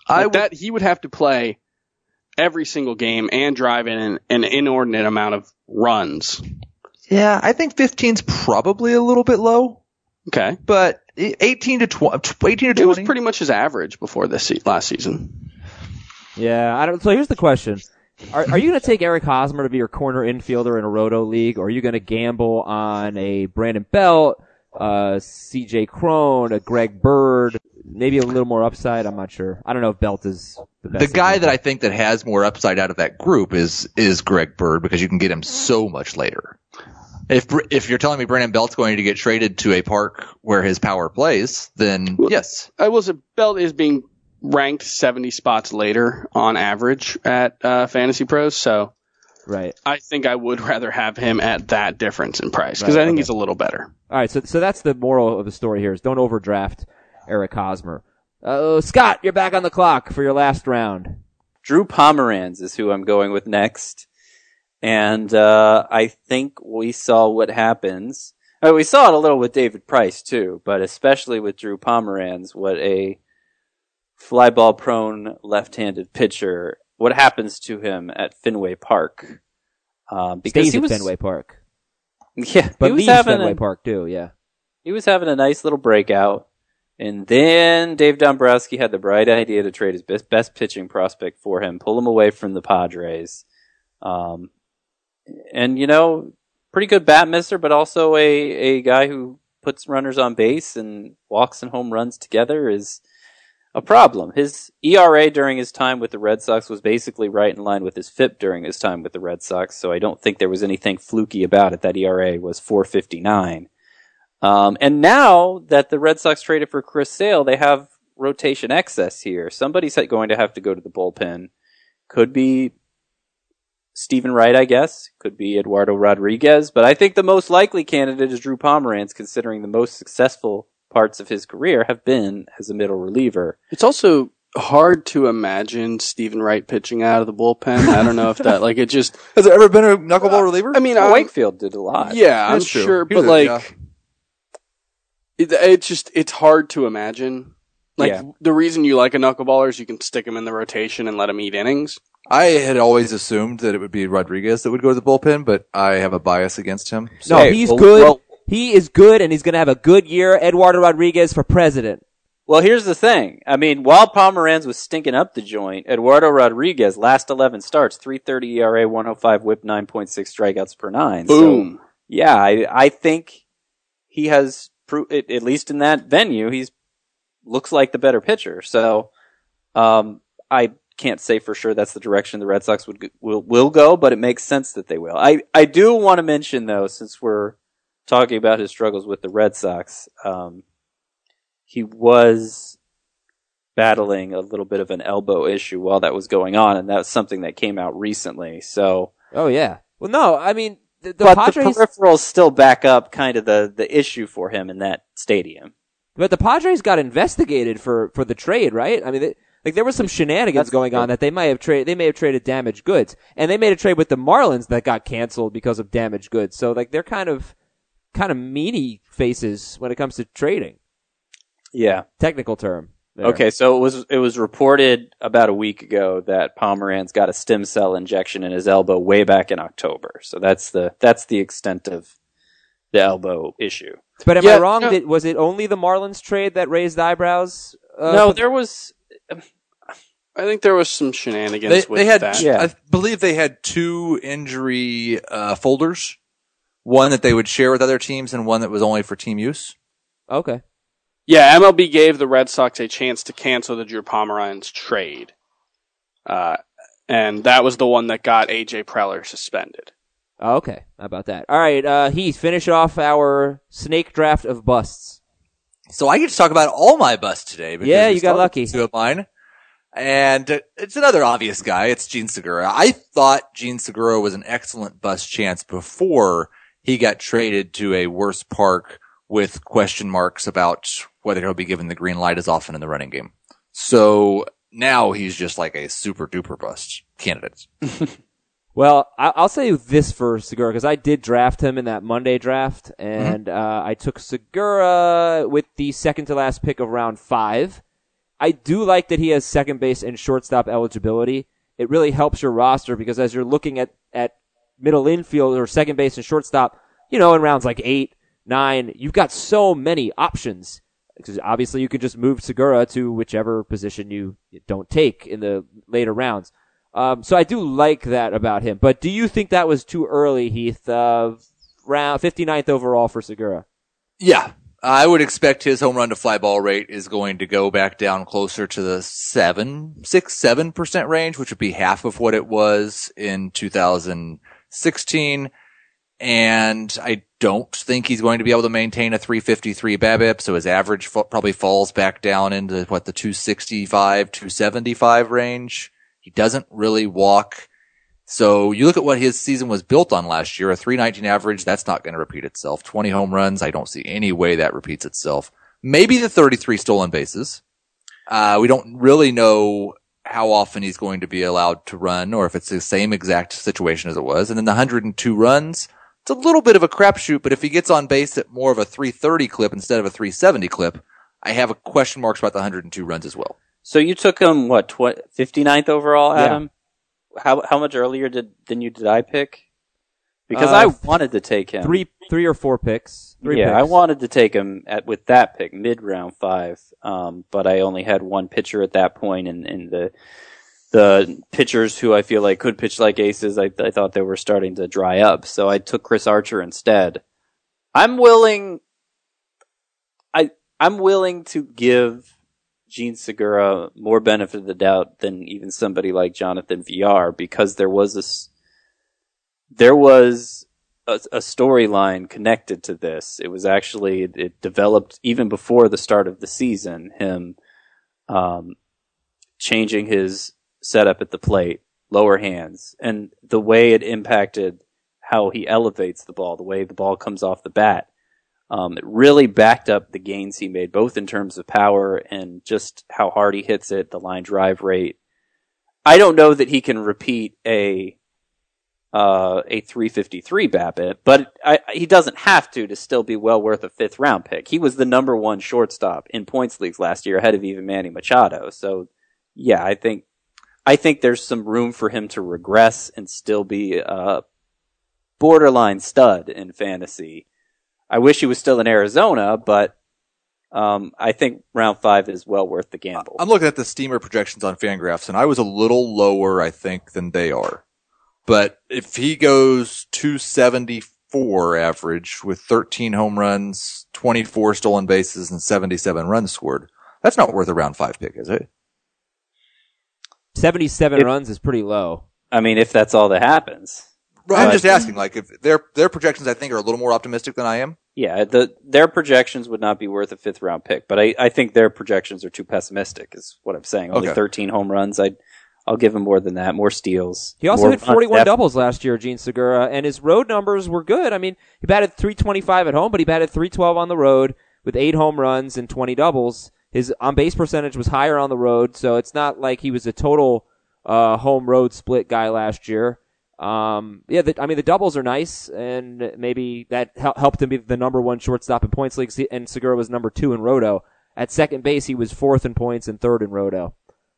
He would have to play every single game and drive in an inordinate amount of runs. Yeah, I think 15's probably a little bit low. Okay. But 18 to 20. It was pretty much his average before this last season. Yeah, I don't. So here's the question: Are you going to take Eric Hosmer to be your corner infielder in a roto league, or are you going to gamble on a Brandon Belt, C.J. Cron, a Greg Bird, maybe a little more upside? I'm not sure. I don't know if Belt is the best. The guy that I think that has more upside out of that group is Greg Bird, because you can get him so much later. If you're telling me Brandon Belt's going to get traded to a park where his power plays, then yes. I will say Belt is being ranked 70 spots later on average at Fantasy Pros, so right. I think I would rather have him at that difference in price, because I think he's a little better. All right, so that's the moral of the story here: is don't overdraft Eric Hosmer. Scott, you're back on the clock for your last round. Drew Pomeranz is who I'm going with next. And I think we saw what happens. I mean, we saw it a little with David Price, too, but especially with Drew Pomeranz, what a fly ball prone left-handed pitcher, what happens to him at Fenway Park. Because Stays at Fenway Park. Yeah, but he was leaves having Fenway Park, too, yeah. He was having a nice little breakout. And then Dave Dombrowski had the bright idea to trade his best pitching prospect for him, pull him away from the Padres. And, pretty good bat mister, but also a guy who puts runners on base and walks and home runs together is a problem. His ERA during his time with the Red Sox was basically right in line with his FIP during his time with the Red Sox, so I don't think there was anything fluky about it. That ERA was 4.59. And now that the Red Sox traded for Chris Sale, they have rotation excess here. Somebody's going to have to go to the bullpen. Could be Stephen Wright, I guess. Could be Eduardo Rodriguez. But I think the most likely candidate is Drew Pomeranz, considering the most successful parts of his career have been as a middle reliever. It's also hard to imagine Stephen Wright pitching out of the bullpen. I don't know if that, it just... Has there ever been a knuckleball reliever? I mean, Wakefield did a lot. Yeah, I'm That's true. sure, He was but it's hard to imagine. The reason you like a knuckleballer is you can stick him in the rotation and let him eat innings. I had always assumed that it would be Rodriguez that would go to the bullpen, but I have a bias against him. No, he's good. He is good, and he's going to have a good year. Eduardo Rodriguez for president. Well, here's the thing. I mean, while Pomeranz was stinking up the joint, Eduardo Rodriguez, last 11 starts, 3.30 ERA, 105 whip, 9.6 strikeouts per 9. Boom. So, yeah, I think he has, at least in that venue, looks like the better pitcher. So, I can't say for sure that's the direction the Red Sox will go, but it makes sense that they will. I do want to mention, though, since we're talking about his struggles with the Red Sox, he was battling a little bit of an elbow issue while that was going on, and that's something that came out recently. So, oh yeah. Well, no, I mean the Padres, the peripherals still back up kind of the issue for him in that stadium. But the Padres got investigated for the trade, right? I mean, there was some shenanigans going on that they may have traded damaged goods, and they made a trade with the Marlins that got canceled because of damaged goods. So they're kind of meaty faces when it comes to trading. Yeah, technical term. There. Okay, so it was reported about a week ago that Pomeranz got a stem cell injection in his elbow way back in October. So that's the extent of the elbow issue. But am I wrong? No. Was it only the Marlins trade that raised eyebrows? No, there was. I think there was some shenanigans with that. Yeah. I believe they had two injury folders. One that they would share with other teams and one that was only for team use. Okay. Yeah, MLB gave the Red Sox a chance to cancel the Drew Pomeranz trade. And that was the one that got A.J. Preller suspended. Oh, okay. How about that? All right, Heath, finish off our snake draft of busts. So I get to talk about all my busts today. Yeah, you got lucky. Two of mine. And it's another obvious guy. It's Gene Segura. I thought Gene Segura was an excellent bust chance before he got traded to a worse park with question marks about whether he'll be given the green light as often in the running game. So now he's just like a super duper bust candidate. Well, I'll say this for Segura, because I did draft him in that Monday draft, and I took Segura with the second to last pick of round 5. I do like that he has second base and shortstop eligibility. It really helps your roster because as you're looking at middle infield or second base and shortstop, in rounds like 8, 9, you've got so many options. Because obviously you could just move Segura to whichever position you don't take in the later rounds. So I do like that about him. But do you think that was too early, Heath? Round 59th overall for Segura. Yeah. I would expect his home run to fly ball rate is going to go back down closer to the 7% range, which would be half of what it was in 2016. And I don't think he's going to be able to maintain a 353 BABIP, so his average probably falls back down into the 265, 275 range. He doesn't really walk. So you look at what his season was built on last year, a 319 average, that's not going to repeat itself. 20 home runs, I don't see any way that repeats itself. Maybe the 33 stolen bases. We don't really know how often he's going to be allowed to run or if it's the same exact situation as it was. And then the 102 runs, it's a little bit of a crapshoot, but if he gets on base at more of a 330 clip instead of a 370 clip, I have a question marks about the 102 runs as well. So you took him, 59th overall, Adam? Yeah. How much earlier did I pick? Because I wanted to take him. Three or four picks. Three picks. I wanted to take him with that pick, mid-round 5. But I only had one pitcher at that point, and the pitchers who I feel like could pitch like aces, I thought they were starting to dry up. So I took Chris Archer instead. I'm willing to give Jean Segura more benefit of the doubt than even somebody like Jonathan Villar, because there was a storyline connected to this. It was actually, it developed even before the start of the season, him changing his setup at the plate, lower hands, and the way it impacted how he elevates the ball, the way the ball comes off the bat. It really backed up the gains he made, both in terms of power and just how hard he hits it, the line drive rate. I don't know that he can repeat a 353 BABIP, but he doesn't have to still be well worth a 5th round pick. He was the number 1 shortstop in points leagues last year, ahead of even Manny Machado. So, yeah, I think there's some room for him to regress and still be a borderline stud in fantasy. I wish he was still in Arizona, but I think round 5 is well worth the gamble. I'm looking at the Steamer projections on Fangraphs, and I was a little lower, I think, than they are. But if he goes 274 average with 13 home runs, 24 stolen bases, and 77 runs scored, that's not worth a round 5 pick, is it? 77 runs is pretty low. I mean, if that's all that happens. I'm just asking, if their projections, I think, are a little more optimistic than I am. Yeah, their projections would not be worth a 5th round pick, but I think their projections are too pessimistic, is what I'm saying. Only 13 home runs. I'll give him more than that, more steals. He also hit 41 doubles last year, Jean Segura, and his road numbers were good. I mean, he batted .325 at home, but he batted .312 on the road with 8 home runs and 20 doubles. His on-base percentage was higher on the road, so it's not like he was a total home-road split guy last year. The doubles are nice, and maybe that helped him be the number 1 shortstop in points leagues, and Segura was number 2 in Roto. At second base, he was 4th in points and 3rd in Roto.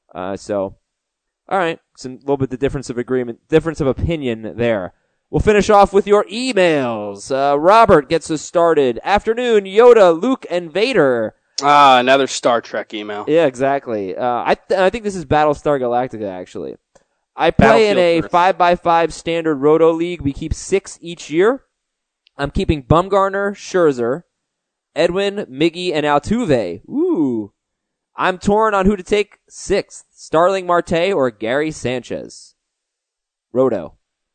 All right, it's a little bit the difference of opinion there. We'll finish off with your emails. Robert gets us started. Afternoon, Yoda, Luke, and Vader. Another Star Trek email. Yeah, exactly. I think this is Battlestar Galactica, actually. I play in a 5x5 standard Roto league. We keep 6 each year. I'm keeping Bumgarner, Scherzer, Edwin, Miggy, and Altuve. Ooh. I'm torn on who to take 6th, Starling Marte or Gary Sanchez. Roto.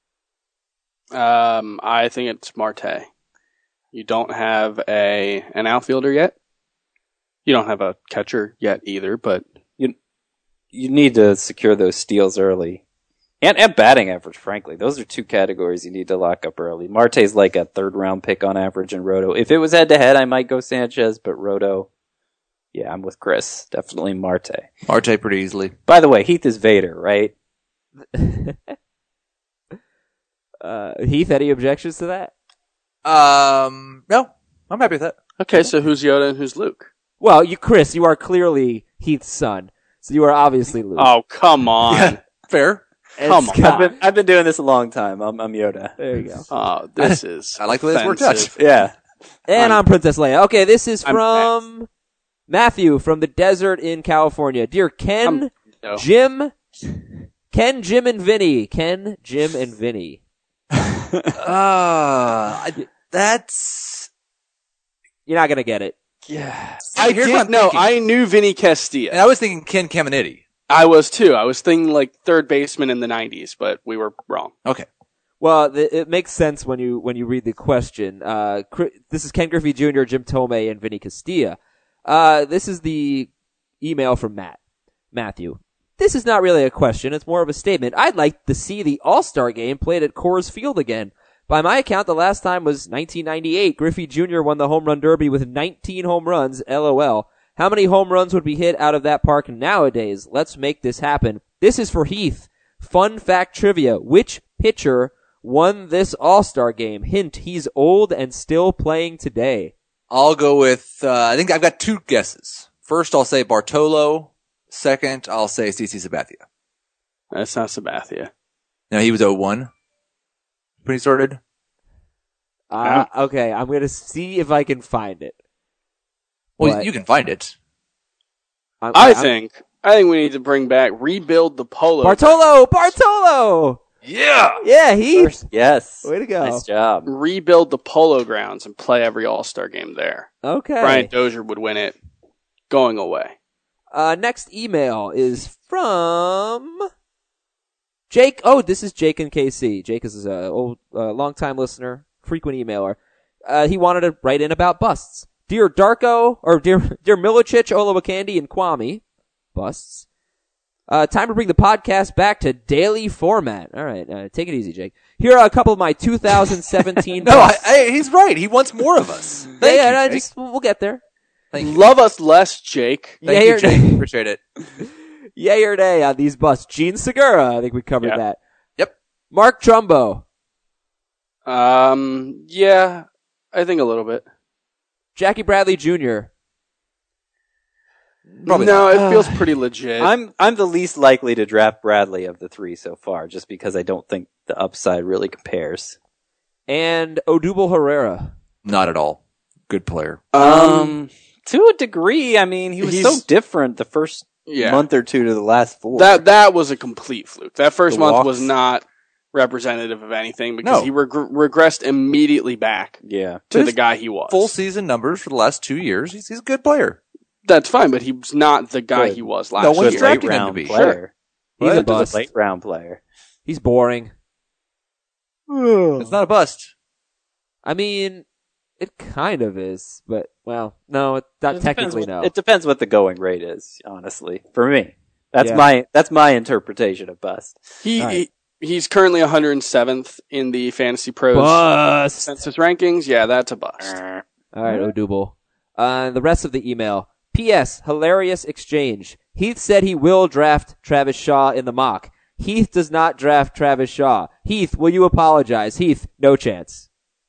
I think it's Marte. You don't have an outfielder yet. You don't have a catcher yet either, but you need to secure those steals early. And batting average, frankly. Those are 2 categories you need to lock up early. Marte's like a 3rd round pick on average in Roto. If it was head to head, I might go Sanchez, but Roto, yeah, I'm with Chris. Definitely Marte. Marte pretty easily. By the way, Heath is Vader, right? Heath, any objections to that? No. I'm happy with that. Okay, so who's Yoda and who's Luke? Well, Chris, you are clearly Heath's son, so you are obviously Luke. Oh, come on. Fair. And come on. Scott- I've been doing this a long time. I'm Yoda. There you go. Oh, this is. I like the way this worked out. offensive. Yeah. And I'm Princess Leia. Okay, this is I'm from Matthew from the desert in California. Dear Ken, No. Jim, and Vinny. Ken, Jim, and Vinny. That's You're not gonna get it. Yeah. Here's what I'm thinking. I knew Vinny Castilla. And I was thinking Ken Caminiti. I was too. I was thinking like third baseman in the 90s, but we were wrong. Okay. Well, it makes sense when you read the question. This is Ken Griffey Jr., Jim Tomei, and Vinny Castilla. This is the email from Matthew. This is not really a question. It's more of a statement. I'd like to see the All-Star game played at Coors Field again. By my account, the last time was 1998. Griffey Jr. won the home run derby with 19 home runs, LOL. How many home runs would be hit out of that park nowadays? Let's make this happen. This is for Heath. Fun fact trivia. Which pitcher won this All-Star game? Hint, he's old and still playing today. I'll go with, I think I've got two guesses. First, I'll say Bartolo. Second, I'll say CC Sabathia. That's not Sabathia. No, he was 01 when he started. Okay, I'm gonna see if I can find it. Well, But- you can find it. I think we need to rebuild the polo. Bartolo! Yeah! Yeah, Heath. Yes. Way to go. Nice job. Rebuild the polo grounds and play every All-Star game there. Okay. Brian Dozier would win it. Going away. Next email is from Jake. Oh, this is Jake and KC. Jake is a old, long-time listener, frequent emailer. He wanted to write in about busts. Dear Darko, or dear Milicic, Olowokandi, and Kwame, busts. Time to bring the podcast back to daily format. All right, take it easy, Jake. Here are a couple of my 2017 No, busts. he's right. He wants more of us. Thank you, Jake. We'll get there. Thank you. Love us less, Jake. Thank you, Jake. Appreciate it. Yay or nay on these busts. Gene Segura, I think we covered Yeah. that. Yep. Mark Trumbo. Yeah, I think a little bit. Jackie Bradley Jr. Probably no, not. it feels pretty legit. I'm the least likely to draft Bradley of the three so far, just because I don't think the upside really compares. And Odubel Herrera. Not at all. Good player. To a degree, I mean, he was so He's- different the first month or two to the last four. That was a complete fluke. That first The month walks. was not representative of anything because No. he regressed immediately back yeah. to But the guy he was. Full season numbers for the last 2 years. He's a good player. That's fine, but he's not the guy Good. he was last No one's year. drafting late him to round be. player. He's a He's bust. a late round player. He's boring. It's not a bust. I mean, it kind of is, but, well, no, not technically no. It depends what the going rate is, honestly. For me. That's Yeah. my interpretation of bust. He's currently 107th in the Fantasy Pros Bust! census rankings. Yeah, that's a bust. Alright, Odubel. The rest of the email. P.S. Hilarious exchange. Heath said he will draft Travis Shaw in the mock. Heath does not draft Travis Shaw. Heath, will you apologize? Heath, no chance.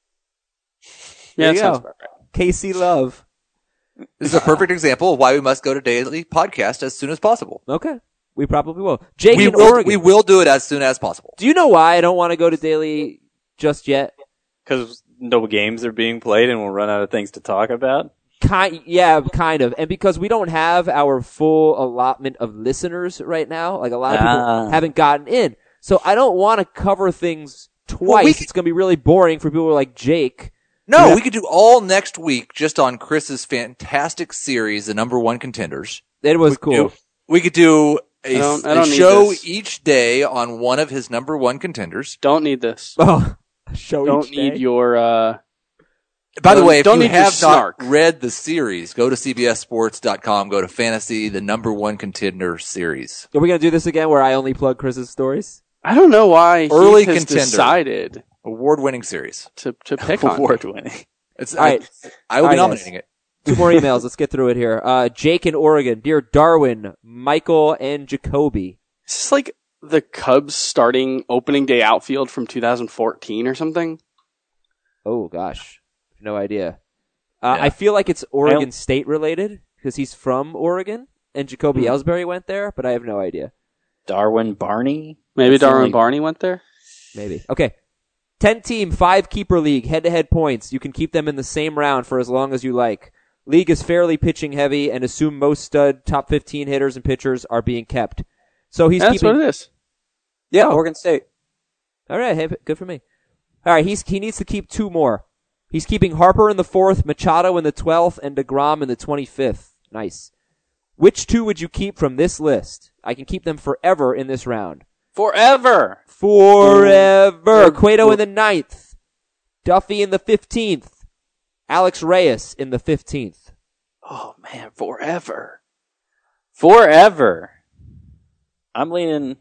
Yeah, There that you sounds go. about right. KC Love. This is a perfect example of why we must go to daily podcast as soon as possible. Okay. We probably will. Jake We in will, Oregon. we will do it as soon as possible. Do you know why I don't want to go to daily just yet? Because no games are being played and we'll run out of things to talk about. Yeah, kind of. And because we don't have our full allotment of listeners right now, like a lot of people haven't gotten in. So I don't want to cover things twice. we could- It's going to be really boring for people like Jake. No, we could do all next week just on Chris's fantastic series, the number one contenders. It was cool. We could do I don't a need show this. each day on one of his number one contenders. Don't need this. Oh, show Don't each need day. your. By the Don't- way, if don't you need your have not snark. read the series, go to cbssports.com, go to Fantasy, the number one contender series. Are we going to do this again where I only plug Chris's stories? I don't know why Early Heath has contender. decided Award-winning series. to pick on me. Award winning. It's, All right. I will All be right, nominating it. Two more emails. Let's get through it here. Jake in Oregon. Dear Darwin, Michael, and Jacoby. Is this like the Cubs starting opening day outfield from 2014 or something? Oh, gosh. No idea. I feel like it's Oregon State related. because he's from Oregon, and Jacoby Ellsbury went there, but I have no idea. Darwin Barney? Maybe That's the Darwin only- Barney went there? Maybe. Okay. 10-team, 5-keeper league, head-to-head points. You can keep them in the same round for as long as you like. League is fairly pitching heavy and assume most stud top 15 hitters and pitchers are being kept. So he's That's keeping... what it is. Yeah, Oregon State. All right, hey, good for me. All right, he needs to keep 2 more. He's keeping Harper in the 4th, Machado in the 12th, and DeGrom in the 25th. Nice. Which 2 would you keep from this list? I can keep them forever in this round. Forever! Cueto in the 9th. Duffy in the 15th. Alex Reyes in the 15th. Oh, man, forever. Forever. I'm leaning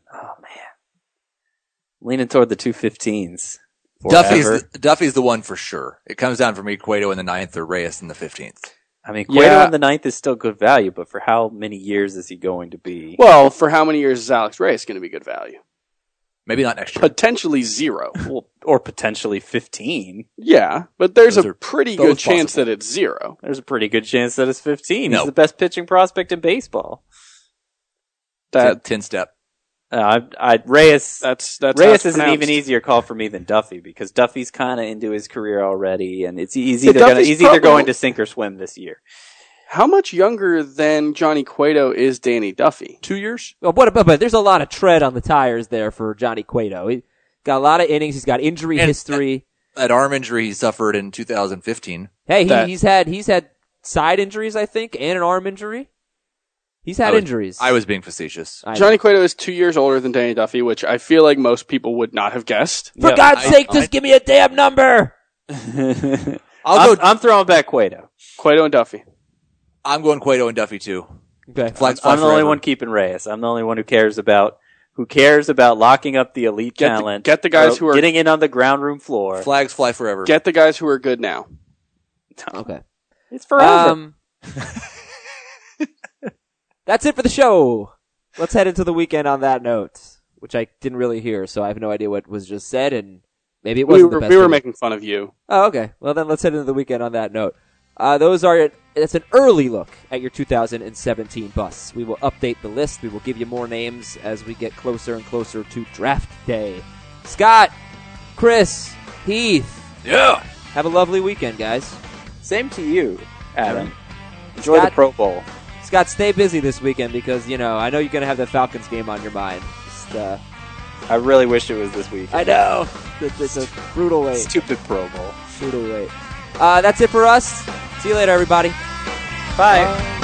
toward the 215s. Forever. Duffy's the one for sure. It comes down for me, Cueto in the 9th or Reyes in the 15th. I mean, Cueto Yeah. in the 9th is still good value, but for how many years is he going to be? Well, for how many years is Alex Reyes going to be good value? Maybe not next year. Potentially 0. Well, or potentially 15. Yeah, but there's Those a are pretty both good chance possible. that it's 0. There's a pretty good chance that it's 15. No. He's the best pitching prospect in baseball. That 10-step. Reyes. that's Reyes how is it's an pronounced. even easier call for me than Duffy because Duffy's kind of into his career already, and he's Yeah, either Duffy's going probably- to sink or swim this year. How much younger than Johnny Cueto is Danny Duffy? 2 years? Well, but there's a lot of tread on the tires there for Johnny Cueto. He got a lot of innings. He's got injury history. That arm injury he suffered in 2015. Hey, that- he's had side injuries, I think, and an arm injury. He's had injuries. I was being facetious. I know. Johnny Cueto is 2 years older than Danny Duffy, which I feel like most people would not have guessed. For Yeah, God's sake, just give me a damn number. I'm throwing back Cueto. Cueto and Duffy. I'm going Cueto and Duffy too. Okay. Flags fly I'm the only forever. one keeping Reyes. I'm the only one who cares about locking up the elite talent. get the guys who are- getting in on the ground room floor. Flags fly forever. Get the guys who are good now. Okay. It's forever. That's it for the show. Let's head into the weekend on that note, which I didn't really hear, so I have no idea what was just said, and maybe it wasn't the best. We were of it. making fun of you. Oh, okay. Well, then let's head into the weekend on that note. That's an early look at your 2017 bus. We will update the list. We will give you more names as we get closer and closer to draft day. Scott, Chris, Heath, Yeah. have a lovely weekend, guys. Same to you, Adam. Enjoy Scott- the Pro Bowl. Scott, stay busy this weekend because, I know you're going to have the Falcons game on your mind. Just, I really wish it was this week. I know. It's a brutal wait. Stupid Pro Bowl. Brutal wait. That's it for us. See you later, everybody. Bye.